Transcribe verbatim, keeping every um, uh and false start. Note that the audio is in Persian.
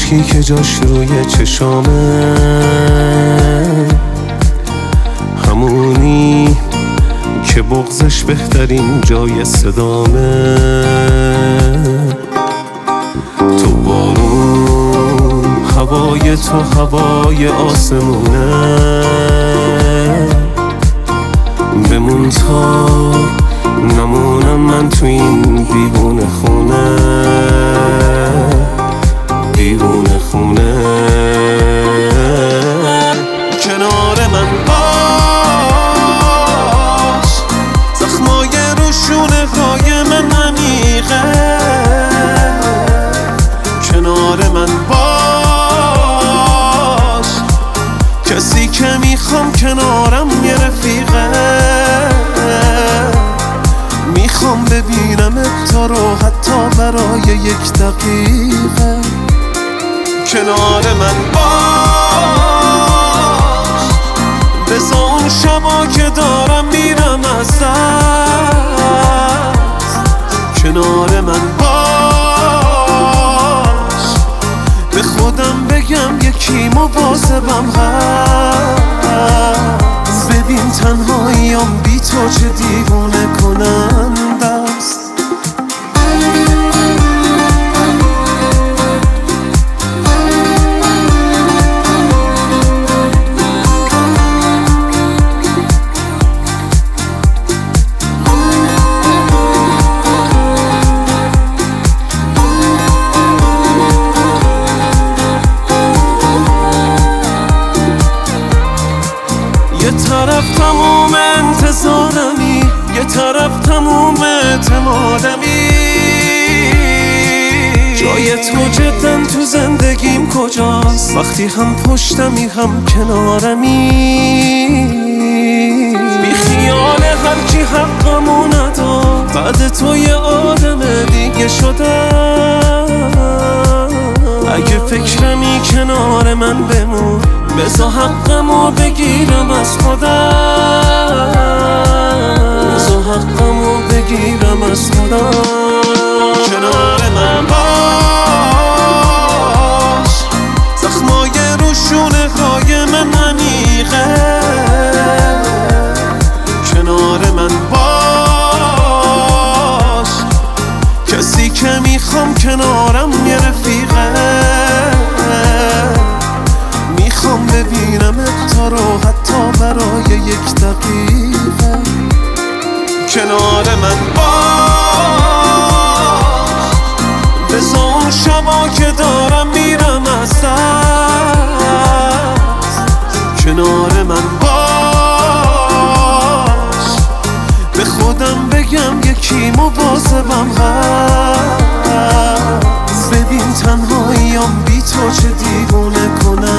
اشکی که جاش روی چشامه، همونی که بغضش بهترین جای صدامه. تو بارون، هوای تو هوای آسمونه، بمون تا نمونم من تو این بیبونه خونه، بیبونه خونه. کنار من باش، زخمای روشونه های من عمیقه. کنار من باش، کسی که میخوام کنارم یه رفیقه. میخوام ببینم تا رو حتی برای یک دقیقه. کنار من باش، بذار اون شبا که دارم میرم از دست. کنار من باش، به خودم بگم یکی مواظبم هست. ببین تنهاییام بی تو چه دیوونه کننده است. یه طرف تموم انتظارمی، یه طرف تموم اعتمادمی. جای تو جدن تو زندگیم کجاست؟ وقتی هم پشتمی هم کنارمی. بی خیال هر کی حقمو نداد، بعد تو یه آدم دیگه شدم. اگه فکرمی کنار من بمون، بذار حقمو بگیرم از خودم. بذار حقمو بگیرم از خودم. کنار من باش، زخمای روشونه های من عمیقه. کنار من باش، کسی که میخوام کنارم یه رفیقه. میخوام ببینم تا رو حتی برای یک دقیقه. کنار من باش، بذار اون شبا که دارم میرم از دست. کنار من باش، به خودم بگم یکی مواظبم هست. ببین تنهاییام بی تو چه دیوونه کنم.